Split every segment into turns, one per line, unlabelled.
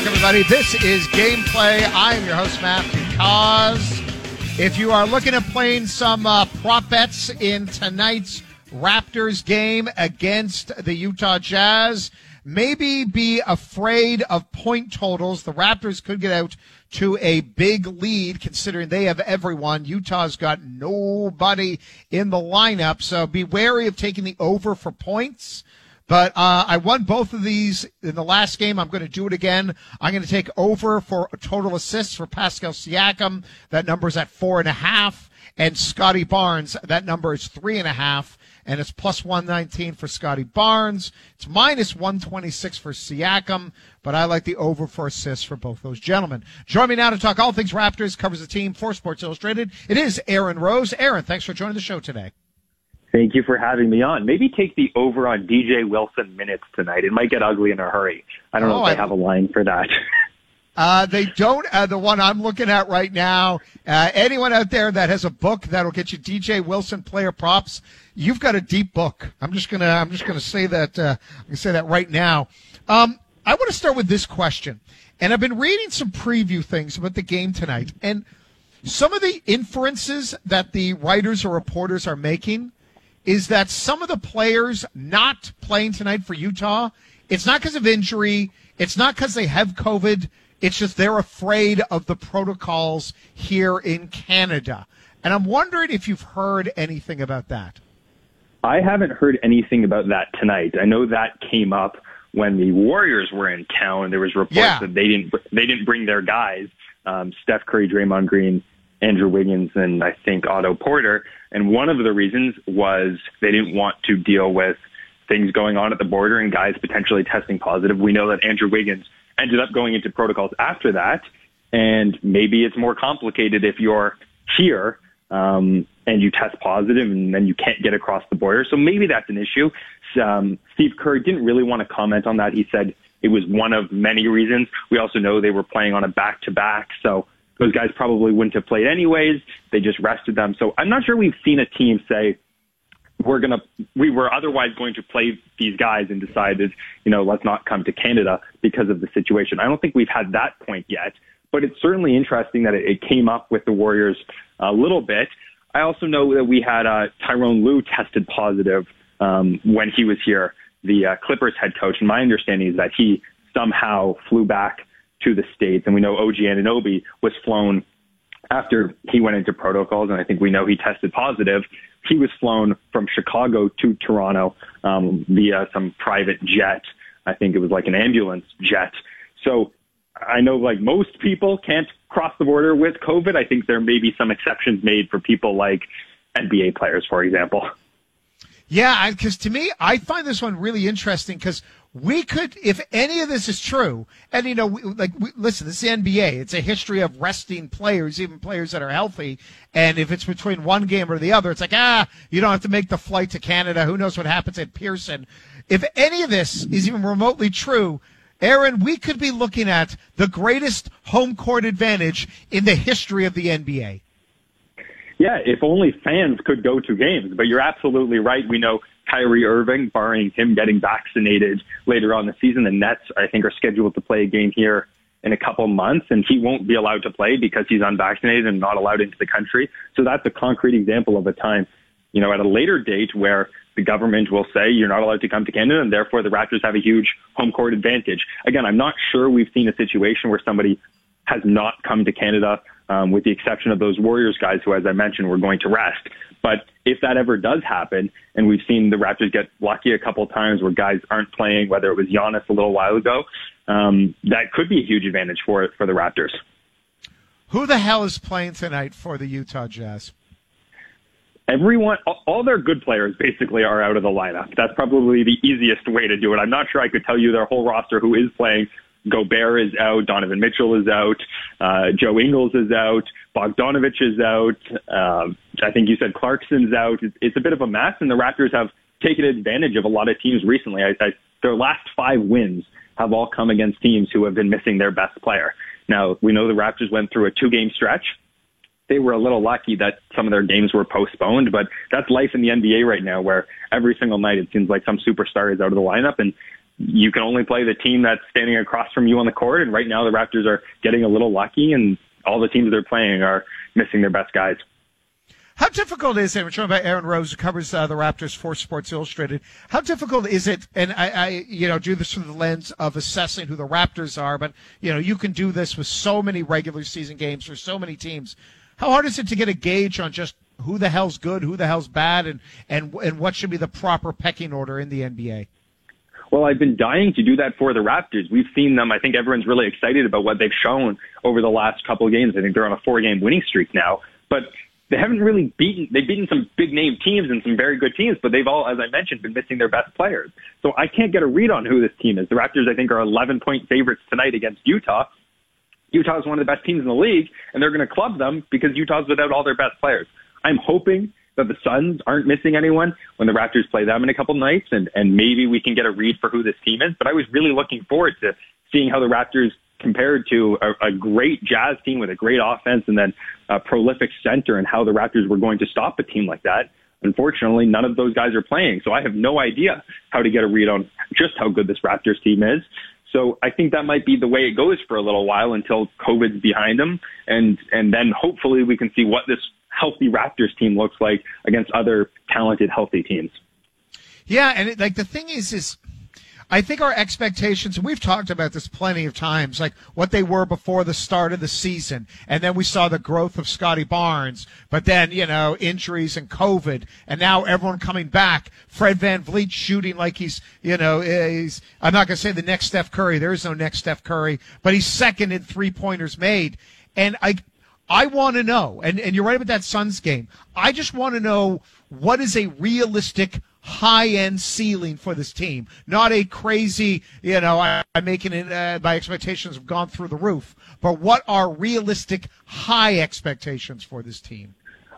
back, everybody. This is Gameplay. I am your host, Matthew Cause. If you are looking at playing some prop bets in tonight's Raptors game against the Utah Jazz, maybe be afraid of point totals. The Raptors could get out to a big lead considering they have everyone. Utah's got nobody in the lineup, so be wary of taking the over for points. But I won both of these in the last game. I'm going to do it again. I'm going to take over for total assists for Pascal Siakam. That number's at 4.5. And Scotty Barnes, that number is 3.5. And it's plus 119 for Scotty Barnes. It's minus 126 for Siakam. But I like the over for assists for both those gentlemen. Join me now to talk all things Raptors, covers the team for Sports Illustrated. It is Aaron Rose. Aaron, thanks for joining the show today.
Thank you for having me on. Maybe take the over on DJ Wilson minutes tonight. It might get ugly in a hurry. I don't know if they have a line for that.
They don't. The one I'm looking at right now, anyone out there that has a book that'll get you DJ Wilson player props, you've got a deep book. I'm just gonna say that. I'm gonna say that right now. I want to start with this question, and I've been reading some preview things about the game tonight, and some of the inferences that the writers or reporters are making is that some of the players not playing tonight for Utah, it's not because of injury, it's not because they have COVID, it's just they're afraid of the protocols here in Canada. And I'm wondering if you've heard anything about that.
I haven't heard anything about that tonight. I know that came up when the Warriors were in town. There was reports that they didn't bring their guys, Steph Curry, Draymond Green, Andrew Wiggins, and I think Otto Porter. And one of the reasons was they didn't want to deal with things going on at the border and guys potentially testing positive. We know that Andrew Wiggins ended up going into protocols after that, and maybe it's more complicated if you're here and you test positive and then you can't get across the border. So maybe that's an issue. Steve Kerr didn't really want to comment on that. He said it was one of many reasons. We also know they were playing on a back-to-back, so those guys probably wouldn't have played anyways. They just rested them. So I'm not sure we've seen a team say, we were otherwise going to play these guys and decided, let's not come to Canada because of the situation. I don't think we've had that point yet, but it's certainly interesting that it came up with the Warriors a little bit. I also know that we had Tyronn Lue tested positive when he was here, the Clippers head coach. And my understanding is that he somehow flew back to the States. And we know OG Anunoby was flown after he went into protocols, and I think we know he tested positive. He was flown from Chicago to Toronto via some private jet. I think it was like an ambulance jet. So I know like most people can't cross the border with COVID. I think there may be some exceptions made for people like NBA players, for example.
Yeah, because to me, I find this one really interesting because we could, if any of this is true, and listen, this is the NBA. It's a history of resting players, even players that are healthy. And if it's between one game or the other, it's like, you don't have to make the flight to Canada. Who knows what happens at Pearson? If any of this is even remotely true, Aaron, we could be looking at the greatest home court advantage in the history of the NBA.
Yeah, if only fans could go to games. But you're absolutely right. We know Kyrie Irving, barring him getting vaccinated later on in the season, the Nets, I think, are scheduled to play a game here in a couple months, and he won't be allowed to play because he's unvaccinated and not allowed into the country. So that's a concrete example of a time, at a later date where the government will say you're not allowed to come to Canada, and therefore the Raptors have a huge home court advantage. Again, I'm not sure we've seen a situation where somebody has not come to Canada, with the exception of those Warriors guys who, as I mentioned, were going to rest. But if that ever does happen, and we've seen the Raptors get lucky a couple of times where guys aren't playing, whether it was Giannis a little while ago, that could be a huge advantage for the Raptors.
Who the hell is playing tonight for the Utah Jazz?
Everyone, all their good players basically are out of the lineup. That's probably the easiest way to do it. I'm not sure I could tell you their whole roster who is playing. Gobert is out. Donovan Mitchell is out. Joe Ingles is out. Bogdanovich is out. I think you said Clarkson's out. It's a bit of a mess, and the Raptors have taken advantage of a lot of teams recently. Their last 5 wins have all come against teams who have been missing their best player. Now, we know the Raptors went through a 2-game stretch. They were a little lucky that some of their games were postponed, but that's life in the NBA right now, where every single night it seems like some superstar is out of the lineup, and you can only play the team that's standing across from you on the court. And right now the Raptors are getting a little lucky, and all the teams they're playing are missing their best guys.
How difficult is it? We're talking about Aaron Rose, who covers the Raptors for Sports Illustrated. How difficult is it? And I do this through the lens of assessing who the Raptors are, but you can do this with so many regular season games for so many teams. How hard is it to get a gauge on just who the hell's good, who the hell's bad, and what should be the proper pecking order in the NBA?
Well, I've been dying to do that for the Raptors. We've seen them. I think everyone's really excited about what they've shown over the last couple of games. I think they're on a 4-game winning streak now, but they haven't really they've beaten some big name teams and some very good teams, but they've all, as I mentioned, been missing their best players. So I can't get a read on who this team is. The Raptors, I think, are 11-point favorites tonight against Utah. Utah is one of the best teams in the league, and they're going to club them because Utah's without all their best players. I'm hoping that the Suns aren't missing anyone when the Raptors play them in a couple nights, and maybe we can get a read for who this team is. But I was really looking forward to seeing how the Raptors compared to a great Jazz team with a great offense and then a prolific center, and how the Raptors were going to stop a team like that. Unfortunately, none of those guys are playing, so I have no idea how to get a read on just how good this Raptors team is. So I think that might be the way it goes for a little while until COVID's behind them, and then hopefully we can see what this healthy Raptors team looks like against other talented, healthy teams.
Yeah, and the thing is I think our expectations, and we've talked about this plenty of times, like what they were before the start of the season, and then we saw the growth of Scotty Barnes, but then, injuries and COVID, and now everyone coming back. Fred VanVleet shooting like he's I'm not going to say the next Steph Curry. There is no next Steph Curry, but he's second in three-pointers made. And I want to know, and you're right about that Suns game, I just want to know what is a realistic high-end ceiling for this team, not a crazy, I'm making it, my expectations have gone through the roof, but what are realistic high expectations for this team?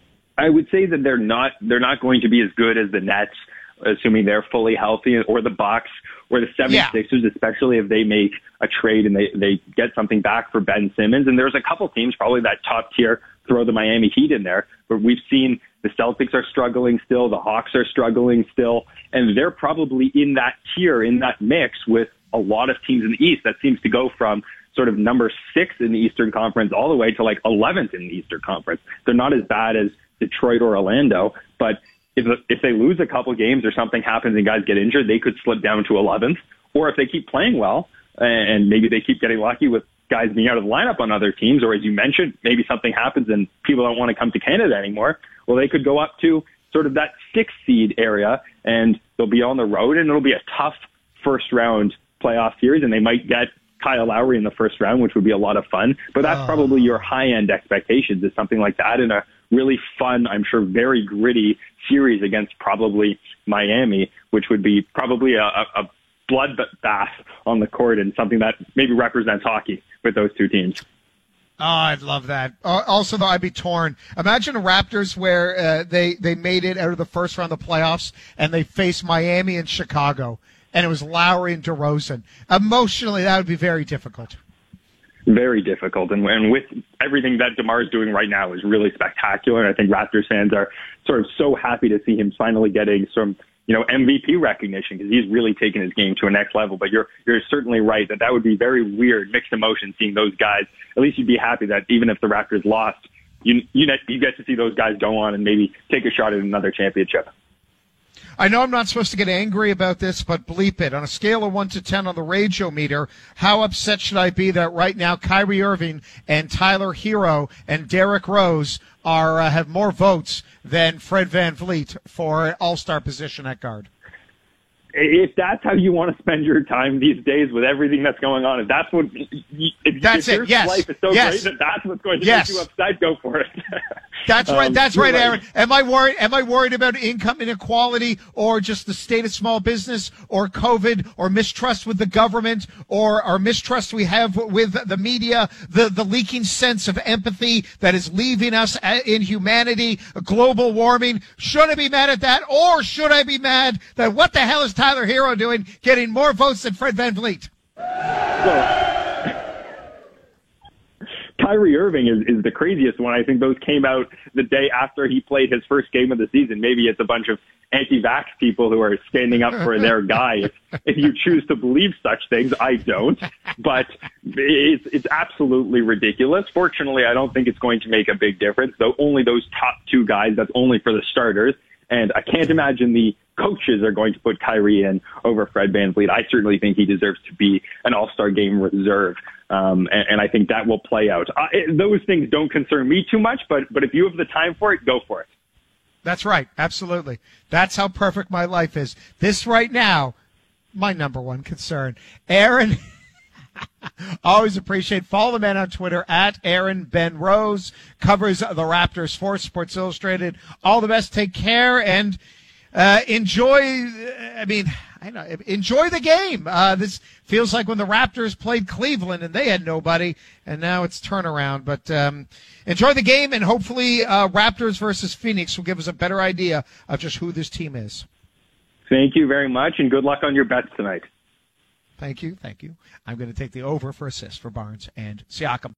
I would say that they're not going to be as good as the Nets, assuming they're fully healthy, or the Bucks, or the 76ers, especially if they make a trade and they get something back for Ben Simmons. And there's a couple teams, probably that top tier, throw the Miami Heat in there, but we've seen the Celtics are struggling still, the Hawks are struggling still, and they're probably in that tier, in that mix with a lot of teams in the East. That seems to go from sort of number 6 in the Eastern Conference all the way to like 11th in the Eastern Conference. They're not as bad as Detroit or Orlando, but if they lose a couple games or something happens and guys get injured, they could slip down to 11th. Or if they keep playing well and maybe they keep getting lucky with guys being out of the lineup on other teams, or as you mentioned, maybe something happens and people don't want to come to Canada anymore, well, they could go up to sort of that 6th seed area, and they'll be on the road, and it'll be a tough first-round playoff series, and they might get Kyle Lowry in the first round, which would be a lot of fun. But that's probably your high-end expectations, is something like that in a really fun, I'm sure very gritty series against probably Miami, which would be probably a bloodbath on the court and something that maybe represents hockey with those two teams.
Oh, I'd love that. Also, though, I'd be torn. Imagine a Raptors where they made it out of the first round of the playoffs and they faced Miami and Chicago, and it was Lowry and DeRozan. Emotionally, that would be very difficult.
Very difficult. And with everything that DeMar is doing right now is really spectacular. And I think Raptors fans are sort of so happy to see him finally getting some, MVP recognition, because he's really taken his game to a next level. But you're certainly right that would be very weird, mixed emotions, seeing those guys. At least you'd be happy that even if the Raptors lost, you get to see those guys go on and maybe take a shot at another championship.
I know I'm not supposed to get angry about this, but bleep it. On a scale of 1 to 10 on the Rageometer, how upset should I be that right now Kyrie Irving and Tyler Hero and Derrick Rose have more votes than Fred VanVleet for All-Star position at guard?
If that's how you want to spend your time these days with everything that's going on, if that's what if your life is so great that that's what's going to make you upset, go for it.
That's right. That's right, Aaron. Am I worried about income inequality, or just the state of small business, or COVID, or mistrust with the government, or our mistrust we have with the media, the leaking sense of empathy that is leaving us in humanity, global warming? Should I be mad at that, or should I be mad that what the hell is Tyler Hero doing, getting more votes than Fred VanVleet?
Well, Kyrie Irving is the craziest one. I think those came out the day after he played his first game of the season. Maybe it's a bunch of anti-vax people who are standing up for their guy. If you choose to believe such things, I don't. But it's absolutely ridiculous. Fortunately, I don't think it's going to make a big difference. Though only those top two guys, that's only for the starters. And I can't imagine the coaches are going to put Kyrie in over Fred VanVleet. I certainly think he deserves to be an All-Star Game reserve. And I think that will play out. Those things don't concern me too much, but if you have the time for it, go for it.
That's right. Absolutely. That's how perfect my life is. This right now, my number one concern. Aaron, always appreciate. Follow the man on Twitter at Aaron Ben Rose. Covers the Raptors for Sports Illustrated. All the best. Take care and enjoy. Enjoy the game. This feels like when the Raptors played Cleveland and they had nobody, and now it's turnaround. But enjoy the game, and hopefully Raptors versus Phoenix will give us a better idea of just who this team is.
Thank you very much, and good luck on your bets tonight.
Thank you. I'm going to take the over for assists for Barnes and Siakam.